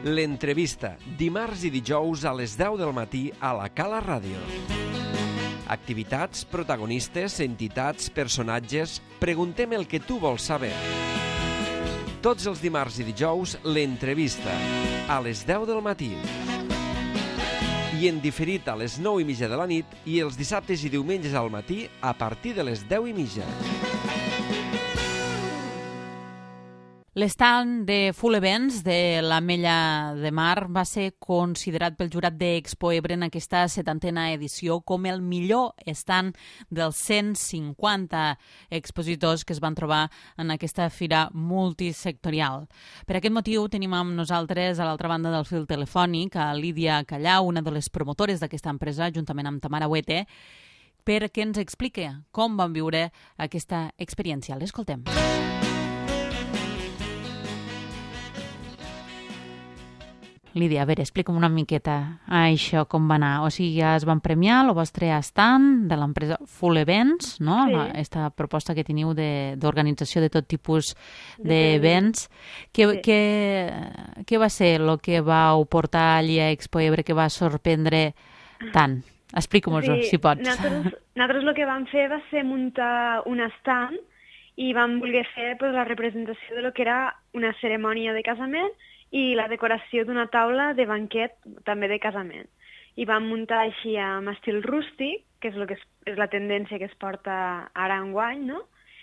L'entrevista, dimarts i dijous a les 10 del matí a la Cala Ràdio. Activitats, protagonistes, entitats, personatges... Preguntem el que tu vols saber. Tots els dimarts i dijous, l'entrevista, a les 10 del matí. I en diferit a les 9:30 de la nit i els dissabtes i diumenges al matí a partir de les 10:30. L'estand de Full Events de l'Ametlla de Mar va ser considerat pel jurat d'Expo Ebre en aquesta 70a edició com el millor estand dels 150 expositors que es van trobar en aquesta fira multisectorial. Per aquest motiu tenim amb nosaltres a l'altra banda del fil telefònic a Lídia Callau, una de les promotores d'aquesta empresa, juntament amb Tamara Huete, perquè ens expliqui com van viure aquesta experiència. L'escoltem. Lídia, a veure, explica'm una miqueta això, com va anar. O sigui, ja es van premiar el vostre stand de l'empresa Full Events, no? Sí. Aquesta proposta que teniu d'organització de tot tipus d'events. Què va ser el que vau portar allí a Expo Ebre que va sorprendre tant? Explica'm-ho, si pots. Nosaltres el que vam fer va ser muntar un stand i vam voler fer la representació de lo que era una cerimònia de casament i la decoració d'una taula de banquet també de casament. I vam muntar així amb estil rústic, que és la tendència que es porta ara enguany, no?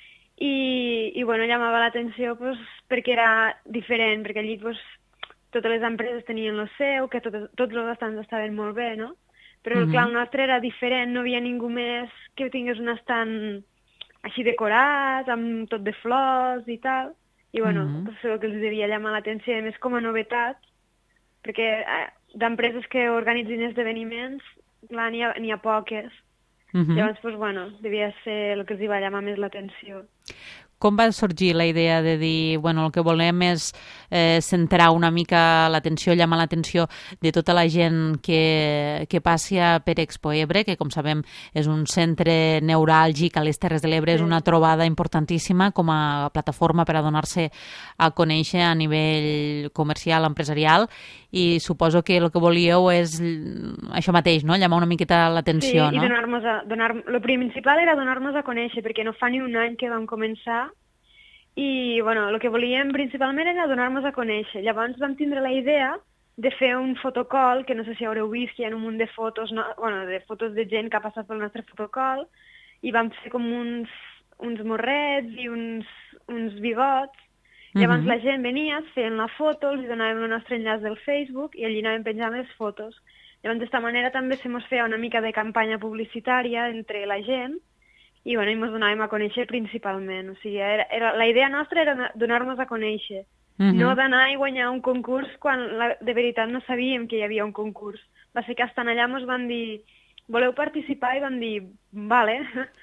I llamava l'atenció perquè era diferent, perquè allí totes les empreses tenien el seu, que tots els estants estaven molt bé, no? Però clar, el nostre era diferent, no havia ningú més que tingués un estant així decorat, amb tot de flors i tal. I és el que els devia llamar l'atenció, a més com a novetat, perquè d'empreses que organitzin esdeveniments, clar, n'hi ha poques. Llavors, devia ser el que els hi va llamar més l'atenció. Com va sorgir la idea de dir, el que volem és centrar una mica l'atenció, llamar l'atenció de tota la gent que passi per Expo Ebre, que com sabem és un centre neuràlgic a les Terres de l'Ebre, és una trobada importantíssima com a plataforma per a donar-se a conèixer a nivell comercial, empresarial, i suposo que el que volíeu és això mateix, no? Llamar una miqueta l'atenció, no? Sí, el principal era donar-nos a conèixer, perquè no fa ni un any que vam començar i el que volíem principalment era donar-nos a conèixer. Llavors vam tindre la idea de fer un fotocall, que no sé si haureu vist, que hi ha un munt de fotos, de fotos de gent que ha passat pel nostre fotocall, i vam fer com uns morrets i uns bigots. Llavors la gent venia, feien la foto, els donàvem el nostre enllaç del Facebook i allí anàvem penjant les fotos. Llavors d'esta manera també se mos feia una mica de campanya publicitària entre la gent i ens donàvem a conèixer principalment. O sigui, la idea nostra era donar-nos a conèixer, no d'anar i guanyar un concurs quan de veritat no sabíem que hi havia un concurs. Va ser que estant allà ens van dir, voleu participar? I vam dir, vale.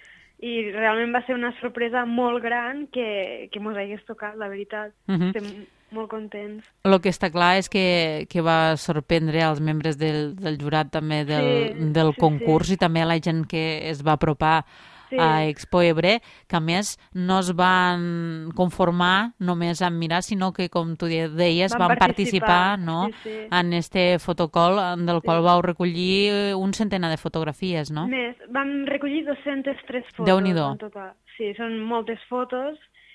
I realment va ser una sorpresa molt gran que mos hagués tocat, la veritat. Estem molt contents. El que està clar és que va sorprendre als membres del jurat també del concurs i també a la gent que es va apropar a Expo Ebre, que a més no es van conformar només amb mirar, sinó que, com tu deies, van participar en este fotocall del qual vau recollir un centenar de fotografies, no? Més, vam recollir 203 fotos. Déu-n'hi-do. En total. Sí, són moltes fotos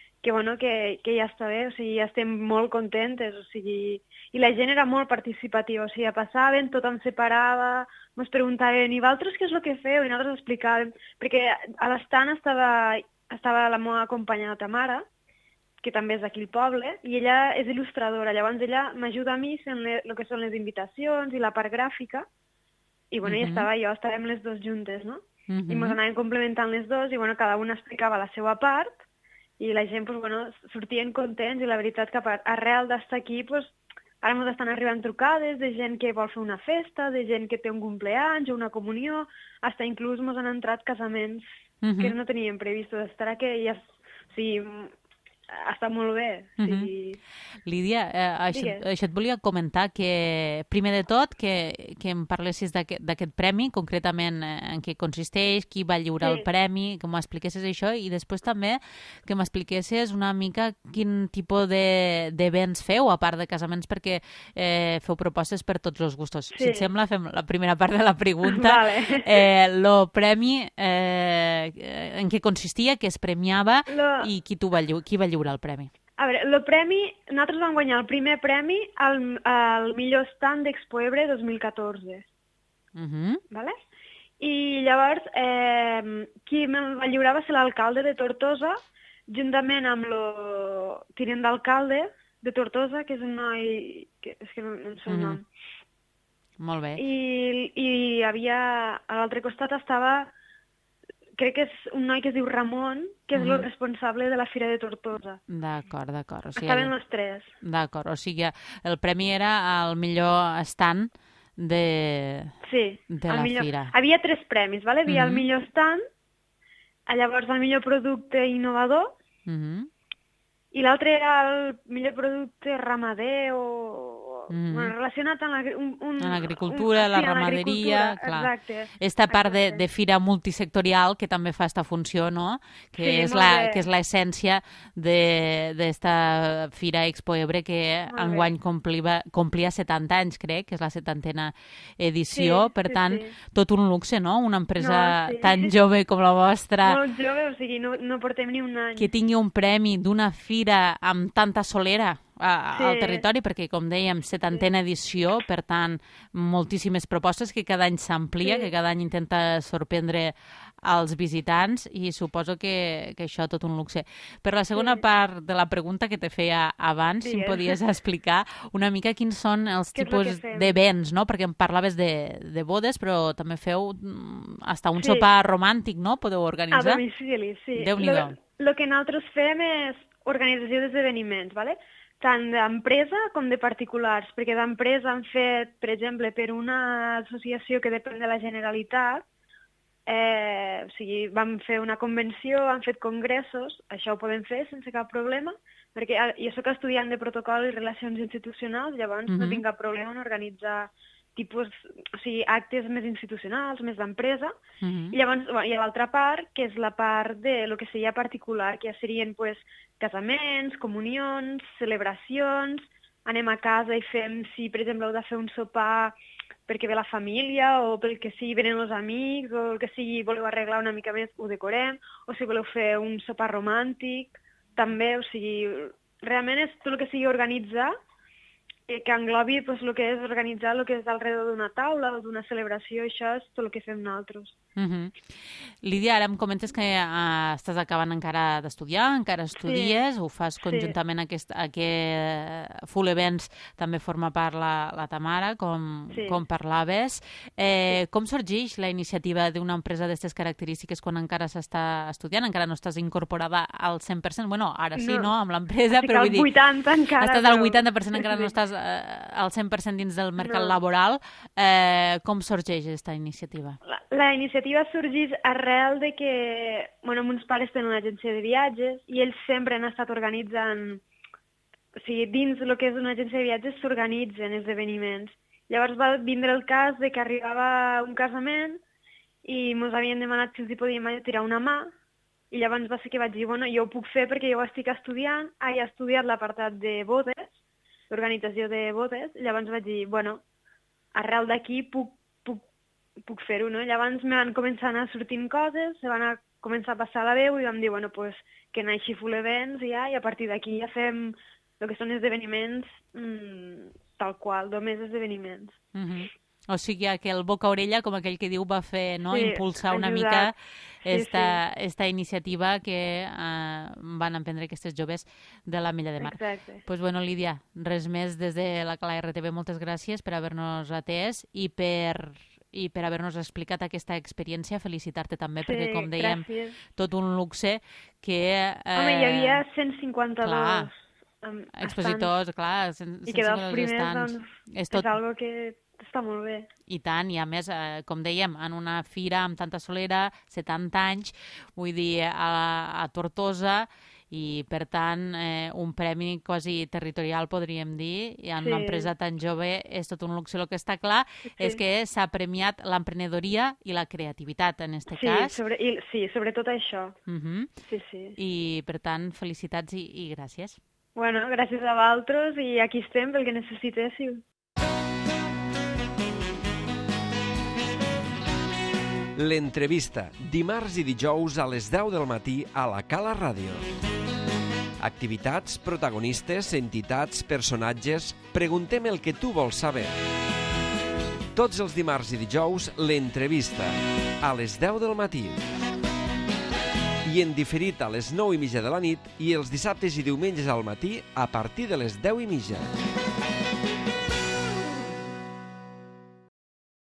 que ja està bé, o sigui, ja estem molt contentes, o sigui, i la gent era molt participativa, o sigui, passaven, tothom se parava, ens preguntaven, i vosaltres què és el que feu? I nosaltres explicàvem, perquè a l'estant estava la meva companya Tamara, que també és d'aquí al poble, i ella és il·lustradora, llavors ella m'ajuda a mi fent el que són les invitacions i la part gràfica, i estàvem les dues juntes, no? I ens anàvem complementant les dues, i cada una explicava la seva part, i la gent, sortien contents, i la veritat que arrel d'estar aquí, ara ens estan arribant trucades de gent que vol fer una festa, de gent que té un cumpleaños o una comunió, fins inclús ens han entrat casaments que no teníem previst d'estar, que ja, o sigui, està molt bé. Lídia, això et volia comentar, que primer de tot que em parlessis d'aquest premi, concretament en què consisteix, qui va lliurar el premi, que m'expliquessis això, i després també que m'expliquessis una mica quin tipus d'events feu, a part de casaments, perquè feu propostes per tots els gustos. Si et sembla, fem la primera part de la pregunta. Vale. El premi, en què consistia, què es premiava i qui va lliurar el premi? A veure, el premi, nosaltres vam guanyar el primer premi al millor stand d'Expo Ebre 2014. Vale? I llavors, qui me'l va lliurar va ser l'alcalde de Tortosa, juntament amb el tinent d'alcalde de Tortosa, que és un noi... és que no sé el nom. Molt bé. I havia... A l'altre costat estava... Crec que és un noi que es diu Ramon, que és el responsable de la Fira de Tortosa. D'acord. O sigui, estaven els tres. D'acord, o sigui, el premi era el millor stand de la fira. Havia 3 premis, ¿vale? Havia el millor stand, llavors el millor producte innovador, i l'altre era el millor producte ramader o relacionat amb l'agricultura, la ramaderia, clar. Exacte. Esta part de fira multisectorial que també fa esta funció, no? Que és l'essència d'esta Fira Expo Ebre que enguany complia 70 anys, crec, que és la 70a edició, per tant, tot un luxe, no? Una empresa tan jove com la vostra. Molt jove, o sigui, no portem ni un any. Que tingui un premi d'una fira amb tanta solera al territori, perquè, com dèiem, 70a edició, per tant, moltíssimes propostes que cada any s'amplia, que cada any intenta sorprendre als visitants, i suposo que això tot un luxe. Per la segona part de la pregunta que te feia abans, si em podies explicar una mica quins són els tipus d'events, no? Perquè em parlaves de bodes, però també feu hasta un sopar romàntic, no? Podeu organitzar? A domicili, sí. Déu-n'hi-do. El que nosaltres fem és organització d'esdeveniments, ¿vale? Tant d'empresa com de particulars, perquè d'empresa han fet, per exemple, per una associació que depèn de la Generalitat, o sigui, vam fer una convenció, han fet congressos, això ho podem fer sense cap problema, perquè jo soc estudiant de protocol i relacions institucionals, llavors no tinc cap problema en organitzar actes més institucionals, més d'empresa, i llavors hi ha l'altra part, que és la part de lo que seria particular, que ja serien casaments, comunions, celebracions, anem a casa i fem, si per exemple heu de fer un sopar perquè ve la família, o pel que sigui venen els amics, o el que sigui voleu arreglar una mica més, ho decorem, o si voleu fer un sopar romàntic, també, o sigui, realment és tot el que sigui organitzar, que englobi el que és organitzar el que és alrededor d'una taula o d'una celebració, això és tot el que fem nosaltres. Lídia, ara em comentes que estàs acabant encara d'estudiar, encara estudies, ho fas conjuntament aquest Full Events, també forma part la Tamara, com parlaves. Com sorgeix la iniciativa d'una empresa d'aquestes característiques quan encara s'està estudiant, encara no estàs incorporada al 100%? Bueno, ara sí, no?, amb l'empresa, però vull dir... Estic al 80% encara. Estàs al 80%, encara no estàs al 100% dins del mercat laboral. Com sorgeix aquesta iniciativa? La iniciativa sorgeix arrel de que, meus pares tenen una agència de viatges i ells sempre han estat organitzant, o sigui, dins el que és una agència de viatges s'organitzen esdeveniments. Llavors va vindre el cas de que arribava un casament i ens havien demanat si els hi podíem tirar una mà, i llavors va ser que vaig dir, jo ho puc fer perquè jo ho estic estudiant, he estudiat l'apartat de bodes, l'organització de bodes, llavors vaig dir, arrel d'aquí puc fer-ho, no? Llavors me van començar a anar sortint coses, se van començar a passar la veu i vam dir, que naixi Full Events i a partir d'aquí ja fem el que són esdeveniments tal qual, només esdeveniments. O sigui, que el boca a orella, com aquell que diu, va fer, no?, impulsar una mica esta iniciativa que van emprendre aquestes joves de l'Ametlla de Mar. Exacte. Doncs, Lídia, res més des de la Cala RTV. Moltes gràcies per haver-nos atès i per haver-nos explicat aquesta experiència. Felicitar-te també, perquè, com dèiem, tot un luxe que... Home, hi havia 152 expositors, clar, i que dels primers, és algo que està molt bé. I tant, i a més, com dèiem, en una fira amb tanta solera, 70 anys, vull dir, a Tortosa, I, per tant, un premi quasi territorial, podríem dir, i en una empresa tan jove és tot un luxe. El que està clar és que s'ha premiat l'emprenedoria i la creativitat, en aquest cas. Sí, sobretot això. I, per tant, felicitats i gràcies. Bueno, gràcies a vosaltres i aquí estem pel que necessitéssiu. L'entrevista, dimarts i dijous a les 10 del matí a la Cala Ràdio. Activitats, protagonistes, entitats, personatges... Preguntem el que tu vols saber. Tots els dimarts i dijous, l'entrevista, a les 10 del matí. I en diferit a les 9:30 de la nit i els dissabtes i diumenges al matí a partir de les 10:30.